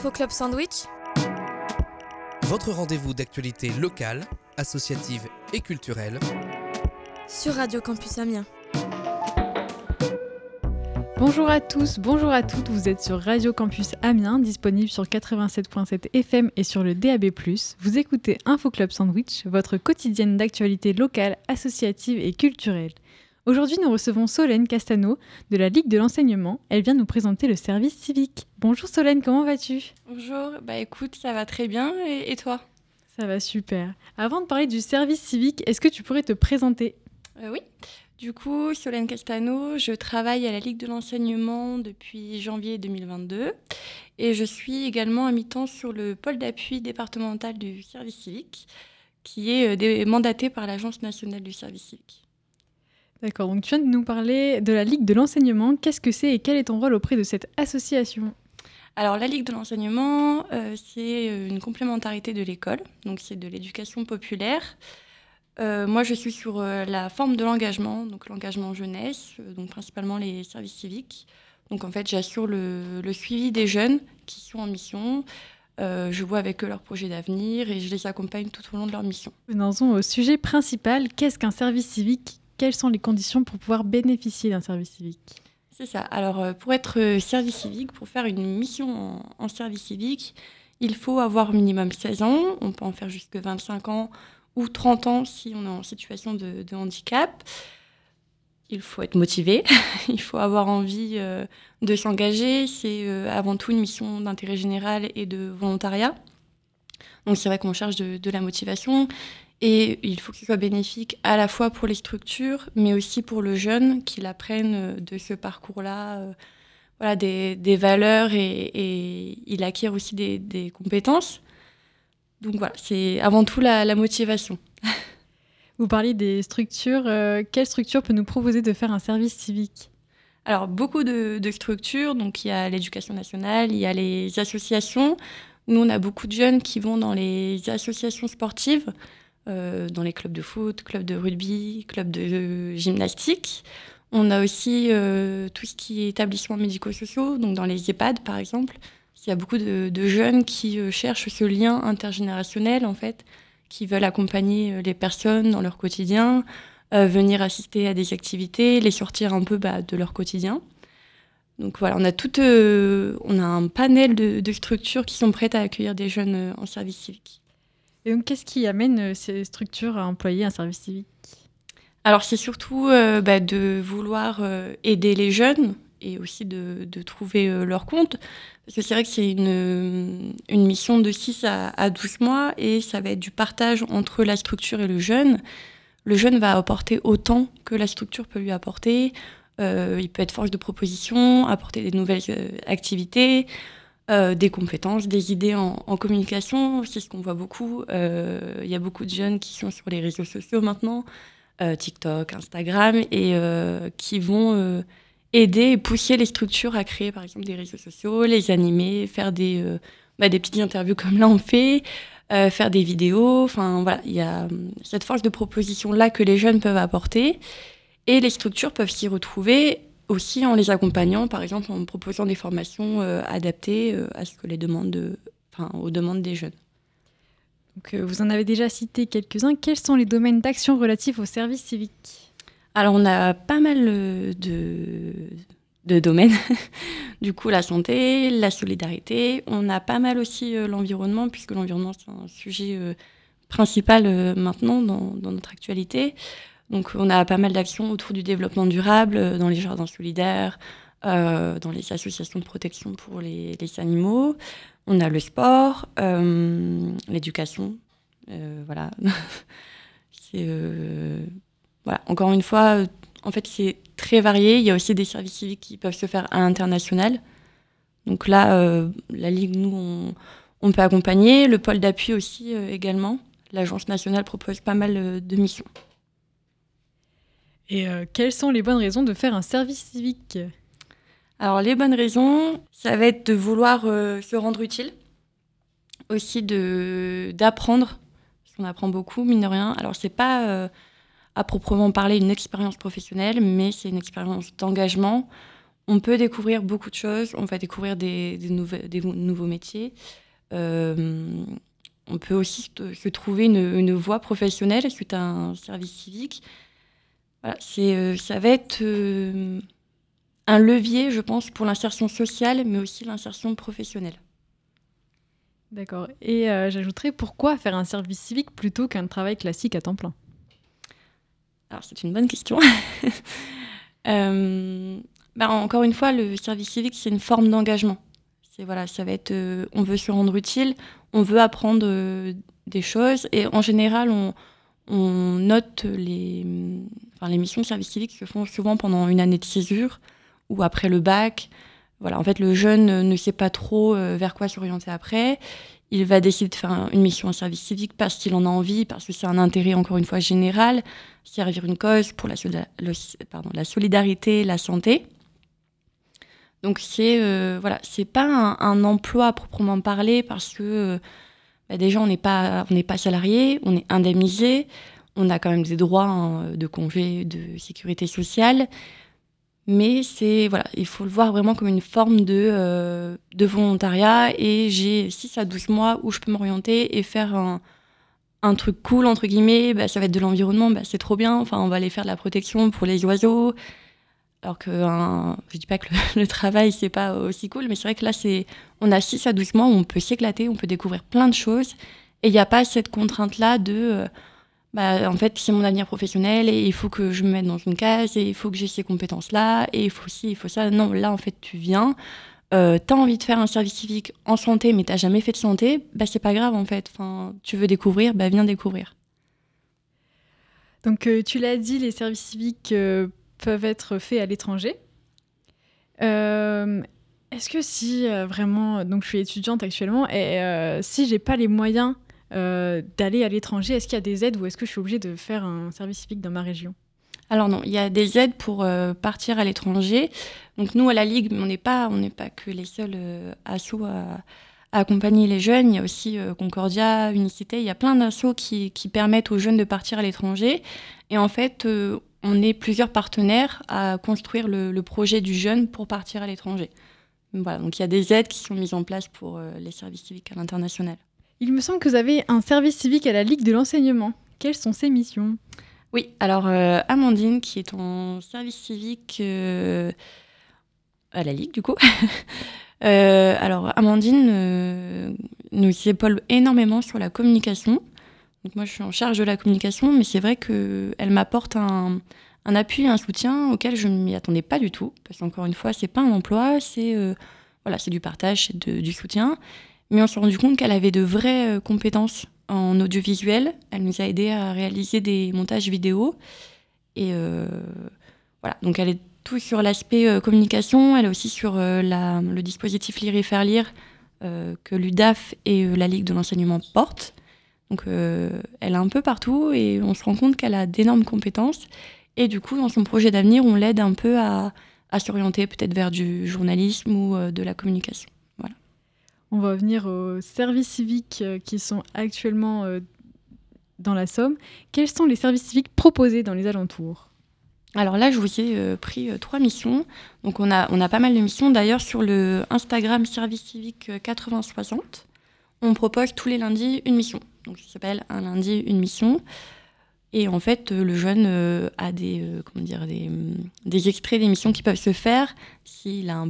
Info Club Sandwich, votre rendez-vous d'actualité locale, associative et culturelle sur Radio Campus Amiens. Bonjour à tous, bonjour à toutes, vous êtes sur Radio Campus Amiens, disponible sur 87.7 FM et sur le DAB+. Vous écoutez Info Club Sandwich, votre quotidienne d'actualité locale, associative et culturelle. Aujourd'hui, nous recevons Solène Castano de la Ligue de l'enseignement. Elle vient nous présenter le service civique. Bonjour Solène, comment vas-tu ? Bonjour, écoute, ça va très bien et toi ? Ça va super. Avant de parler du service civique, est-ce que tu pourrais te présenter ? Oui, du coup, Solène Castano, je travaille à la Ligue de l'enseignement depuis janvier 2022 et je suis également à mi-temps sur le pôle d'appui départemental du service civique qui est mandaté par l'Agence nationale du service civique. D'accord, donc tu viens de nous parler de la Ligue de l'enseignement. Qu'est-ce que c'est et quel est ton rôle auprès de cette association ? Alors, la Ligue de l'enseignement, c'est une complémentarité de l'école, donc c'est de l'éducation populaire. Moi, je suis sur la forme de l'engagement, donc l'engagement jeunesse, donc principalement les services civiques. Donc, en fait, j'assure le suivi des jeunes qui sont en mission. Je vois avec eux leurs projets d'avenir et je les accompagne tout au long de leur mission. Venons-en au sujet principal. Qu'est-ce qu'un service civique ? Quelles sont les conditions pour pouvoir bénéficier d'un service civique ? C'est ça. Alors, pour être service civique, pour faire une mission en service civique, il faut avoir au minimum 16 ans. On peut en faire jusqu'à 25 ans ou 30 ans si on est en situation de handicap. Il faut être motivé, il faut avoir envie de s'engager. C'est avant tout une mission d'intérêt général et de volontariat. Donc, c'est vrai qu'on cherche de la motivation. Et il faut que ce soit bénéfique à la fois pour les structures, mais aussi pour le jeune, qu'il apprenne de ce parcours-là des valeurs et il acquiert aussi des compétences. Donc voilà, c'est avant tout la motivation. Vous parliez des structures. Quelle structure peut nous proposer de faire un service civique ? Alors, beaucoup de structures. Donc, il y a l'éducation nationale, il y a les associations. Nous, on a beaucoup de jeunes qui vont dans les associations sportives, dans les clubs de foot, clubs de rugby, clubs de gymnastique. On a aussi tout ce qui est établissements médico-sociaux, donc dans les EHPAD par exemple. Il y a beaucoup de jeunes qui cherchent ce lien intergénérationnel en fait, qui veulent accompagner les personnes dans leur quotidien, venir assister à des activités, les sortir un peu de leur quotidien. Donc voilà, on a un panel de structures qui sont prêtes à accueillir des jeunes en service civique. Et donc, qu'est-ce qui amène ces structures à employer un service civique ? Alors, c'est surtout de vouloir aider les jeunes et aussi de trouver leur compte. Parce que c'est vrai que c'est une mission de 6 à 12 mois et ça va être du partage entre la structure et le jeune. Le jeune va apporter autant que la structure peut lui apporter. Il peut être force de proposition, apporter des nouvelles activités, des compétences, des idées en communication. C'est ce qu'on voit beaucoup. Il y a beaucoup de jeunes qui sont sur les réseaux sociaux maintenant, TikTok, Instagram, et qui vont aider et pousser les structures à créer, par exemple, des réseaux sociaux, les animer, faire des petites interviews comme là on fait, faire des vidéos. Enfin, voilà, il y a cette force de proposition-là que les jeunes peuvent apporter. Et les structures peuvent s'y retrouver aussi en les accompagnant, par exemple en proposant des formations adaptées à ce que aux demandes des jeunes. Donc, vous en avez déjà cité quelques-uns. Quels sont les domaines d'action relatifs au service civique ? Alors, on a pas mal de domaines. Du coup, la santé, la solidarité. On a pas mal aussi l'environnement, puisque l'environnement, c'est un sujet principal maintenant dans notre actualité. Donc, on a pas mal d'actions autour du développement durable, dans les jardins solidaires, dans les associations de protection pour les animaux. On a le sport, l'éducation. Voilà. Encore une fois, en fait, c'est très varié. Il y a aussi des services civiques qui peuvent se faire à l'international. Donc là, la Ligue, nous, on peut accompagner. Le pôle d'appui aussi, également. L'Agence nationale propose pas mal de missions. Et quelles sont les bonnes raisons de faire un service civique ? Alors, les bonnes raisons, ça va être de vouloir se rendre utile. Aussi d'apprendre, parce qu'on apprend beaucoup, mine de rien. Alors, c'est pas à proprement parler une expérience professionnelle, mais c'est une expérience d'engagement. on peut découvrir beaucoup de choses. On va découvrir des nouveaux métiers. On peut aussi se trouver une voie professionnelle suite à un service civique. Voilà, ça va être un levier, je pense, pour l'insertion sociale, mais aussi l'insertion professionnelle. D'accord. Et j'ajouterais, pourquoi faire un service civique plutôt qu'un travail classique à temps plein ? Alors, c'est une bonne question. Encore une fois, le service civique, c'est une forme d'engagement. Ça va être, on veut se rendre utile, on veut apprendre des choses, et en général, on note les missions de service civique se font souvent pendant une année de césure ou après le bac. Voilà, en fait, le jeune ne sait pas trop vers quoi s'orienter après. Il va décider de faire une mission en service civique parce qu'il en a envie, parce que c'est un intérêt, encore une fois, général, servir une cause pour la solidarité, la santé. Donc, c'est pas un emploi à proprement parler parce que déjà, on n'est pas salarié, on est indemnisé, on a quand même des droits de congé, de sécurité sociale. Mais il faut le voir vraiment comme une forme de volontariat, et j'ai 6 à 12 mois où je peux m'orienter et faire un truc cool, entre guillemets. Ça va être de l'environnement, c'est trop bien. Enfin, on va aller faire de la protection pour les oiseaux. Alors que je dis pas que le travail, c'est pas aussi cool, mais c'est vrai que là, on a 6 à 12 mois où on peut s'éclater, on peut découvrir plein de choses. Et il n'y a pas cette contrainte-là de... en fait, c'est mon avenir professionnel et il faut que je me mette dans une case et il faut que j'ai ces compétences-là et il faut ci, il faut ça. Non, là, en fait, tu viens, t'as envie de faire un service civique en santé, mais t'as jamais fait de santé, c'est pas grave, en fait. Enfin, tu veux découvrir, viens découvrir. Donc, tu l'as dit, les services civiques peuvent être faits à l'étranger. Est-ce que si vraiment... Donc, je suis étudiante actuellement et si j'ai pas les moyens d'aller à l'étranger, est-ce qu'il y a des aides ou est-ce que je suis obligée de faire un service civique dans ma région ? Alors non, il y a des aides pour partir à l'étranger. Donc nous, à la Ligue, on n'est pas que les seuls assos à accompagner les jeunes. Il y a aussi Concordia, Unicité, il y a plein d'assos qui permettent aux jeunes de partir à l'étranger. Et en fait, on est plusieurs partenaires à construire le projet du jeune pour partir à l'étranger. Voilà, donc il y a des aides qui sont mises en place pour les services civiques à l'international. Il me semble que vous avez un service civique à la Ligue de l'enseignement. Quelles sont ses missions ? Oui, alors Amandine, qui est en service civique à la Ligue, du coup. Alors Amandine nous épaule énormément sur la communication. Donc moi, je suis en charge de la communication, mais c'est vrai qu'elle m'apporte un appui, un soutien auquel je ne m'y attendais pas du tout. Parce qu'encore une fois, c'est pas un emploi, c'est du partage, c'est du soutien. Mais on s'est rendu compte qu'elle avait de vraies compétences en audiovisuel. Elle nous a aidés à réaliser des montages vidéo. Et donc elle est tout sur l'aspect communication. Elle est aussi sur le dispositif Lire et faire lire que l'UDAF et la Ligue de l'enseignement portent. Donc elle est un peu partout et on se rend compte qu'elle a d'énormes compétences. Et du coup, dans son projet d'avenir, on l'aide un peu à s'orienter peut-être vers du journalisme ou de la communication. Voilà. On va venir aux services civiques qui sont actuellement dans la Somme. Quels sont les services civiques proposés dans les alentours ? Alors là, je vous ai pris 3 missions. Donc on a pas mal de missions. D'ailleurs, sur le Instagram Service Civique 8060, on propose tous les lundis une mission. Donc ça s'appelle un lundi, une mission. Et en fait, le jeune a des extraits d'émissions qui peuvent se faire s'il a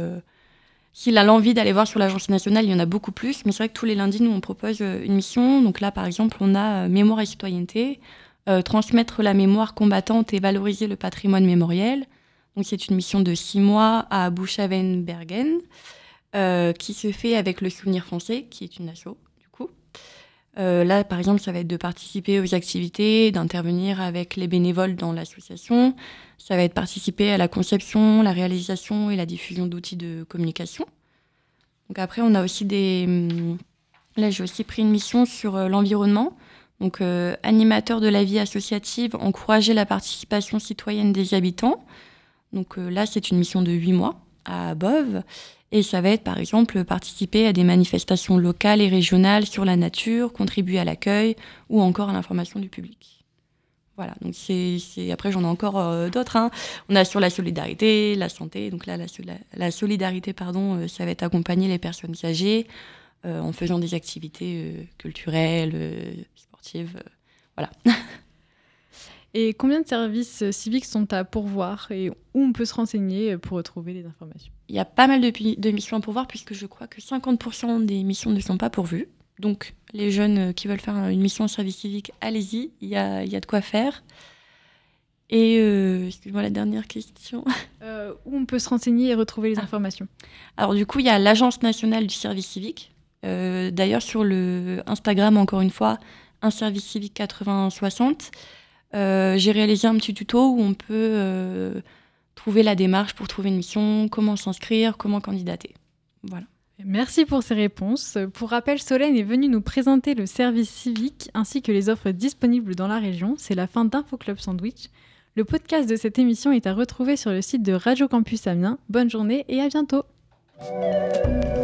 l'envie d'aller voir sur l'Agence nationale. Il y en a beaucoup plus. Mais c'est vrai que tous les lundis, nous, on propose une mission. Donc là, par exemple, on a Mémoire et citoyenneté, transmettre la mémoire combattante et valoriser le patrimoine mémoriel. Donc c'est une mission de 6 mois à Buchaven-Bergen, qui se fait avec le Souvenir français, qui est une asso. Là, par exemple, ça va être de participer aux activités, d'intervenir avec les bénévoles dans l'association. Ça va être participer à la conception, la réalisation et la diffusion d'outils de communication. Donc après, on a aussi Là, j'ai aussi pris une mission sur l'environnement. Donc, animateur de la vie associative, encourager la participation citoyenne des habitants. Donc là, c'est une mission de 8 mois à Bove. Et ça va être, par exemple, participer à des manifestations locales et régionales sur la nature, contribuer à l'accueil ou encore à l'information du public. Voilà, donc après j'en ai encore d'autres. Hein. On a sur la solidarité, la santé. Donc là, la solidarité, ça va être accompagner les personnes âgées en faisant des activités culturelles, sportives. Voilà. Et combien de services civiques sont à pourvoir et où on peut se renseigner pour retrouver les informations? Il y a pas mal de missions à pourvoir puisque je crois que 50% des missions ne sont pas pourvues. Donc les jeunes qui veulent faire une mission en service civique, allez-y, il y a de quoi faire. Et excuse-moi la dernière question. Où on peut se renseigner et retrouver les informations? Alors du coup, il y a l'Agence nationale du service civique. D'ailleurs, sur le Instagram, encore une fois, un service civique 8060. J'ai réalisé un petit tuto où on peut trouver la démarche pour trouver une mission, comment s'inscrire, comment candidater. Voilà. Merci pour ces réponses. Pour rappel, Solène est venue nous présenter le service civique ainsi que les offres disponibles dans la région. C'est la fin d'Infoclub Sandwich. Le podcast de cette émission est à retrouver sur le site de Radio Campus Amiens. Bonne journée et à bientôt.